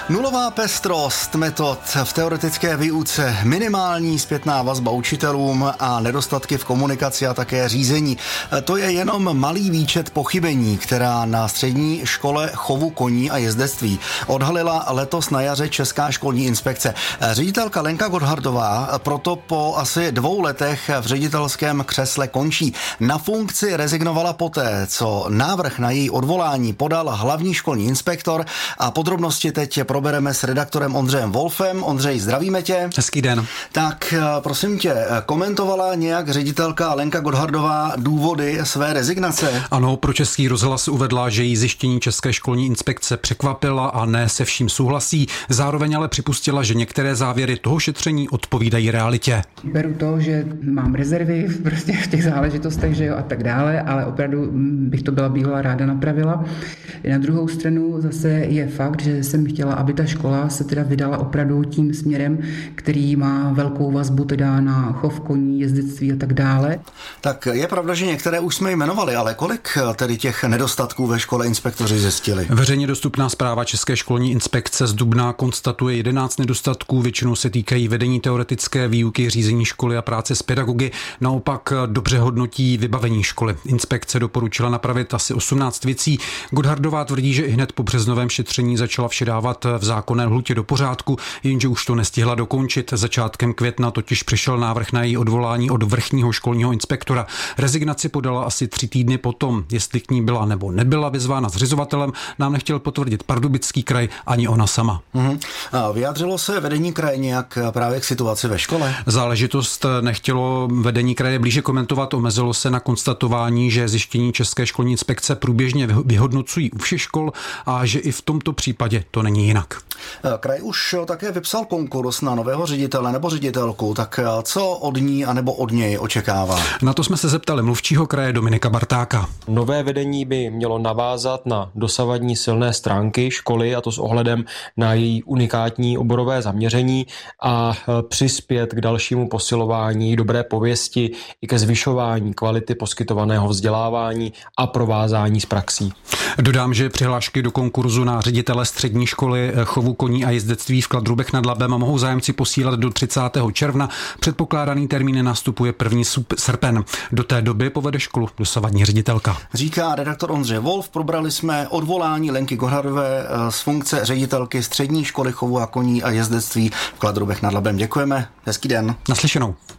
Nulová pestrost metod v teoretické výuce, minimální zpětná vazba učitelům a nedostatky v komunikaci a také řízení. To je jenom malý výčet pochybení, která na střední škole chovu koní a jezdectví odhalila letos na jaře Česká školní inspekce. Ředitelka Lenka Gotthardová proto po asi 2 letech v ředitelském křesle končí. Na funkci rezignovala poté, co návrh na její odvolání podal hlavní školní inspektor, a podrobnosti teď probereme s redaktorem Ondřejem Wolfem. Ondřej, zdravíme tě. Hezký den. Tak prosím tě, komentovala nějak ředitelka Lenka Gotthardová důvody své rezignace? Ano, pro Český rozhlas uvedla, že jí zjištění České školní inspekce překvapila a ne se vším souhlasí. Zároveň ale připustila, že některé závěry toho šetření odpovídají realitě. Beru to, že mám rezervy prostě v těch záležitostech, že jo, a tak dále, ale opravdu bych to byla bývala ráda napravila. Na druhou stranu zase je fakt, že jsem chtěla, aby ta škola se teda vydala opravdu tím směrem, který má velkou vazbu teda na chov koní, jezdectví a tak dále. Tak je pravda, že některé už jsme jmenovali, ale kolik tedy těch nedostatků ve škole inspektoři zjistili? Veřejně dostupná zpráva České školní inspekce z dubna konstatuje 11 nedostatků, většinou se týkají vedení teoretické výuky, řízení školy a práce s pedagogy. Naopak dobře hodnotí vybavení školy. Inspekce doporučila napravit asi 18 věcí. Gotthardová tvrdí, že i hned po březnovém šetření začala vše dávat v zákonné lhůtě do pořádku, jenže už to nestihla dokončit. Začátkem května totiž přišel návrh na její odvolání od vrchního školního inspektora. Rezignaci podala asi 3 týdny potom. Jestli k ní byla nebo nebyla vyzvána zřizovatelem, nám nechtěl potvrdit Pardubický kraj ani ona sama. A vyjádřilo se vedení kraje nějak právě k situaci ve škole? Záležitost nechtělo vedení kraje blíže komentovat, omezilo se na konstatování, že zjištění České školní inspekce průběžně vyhodnocují u všech škol a že i v tomto případě to není jinak. Kraj už také vypsal konkurs na nového ředitele nebo ředitelku, tak co od ní anebo od něj očekává? Na to jsme se zeptali mluvčího kraje Dominika Bartáka. Nové vedení by mělo navázat na dosavadní silné stránky školy, a to s ohledem na její unikátní oborové zaměření, a přispět k dalšímu posilování dobré pověsti i ke zvyšování kvality poskytovaného vzdělávání a provázání s praxí. Dodám, že přihlášky do konkurzu na ředitele střední školy chovu koní a jezdectví v Kladrubech nad Labem mohou zájemci posílat do 30. června. Předpokládaný termín nastupuje 1. srpen. Do té doby povede školu dosavadní ředitelka. Říká redaktor Ondřej Wolf. Probrali jsme odvolání Lenky Gotthardové z funkce ředitelky střední školy chovu a koní a jezdectví v Kladrubech nad Labem. Děkujeme. Hezký den. Naslyšenou.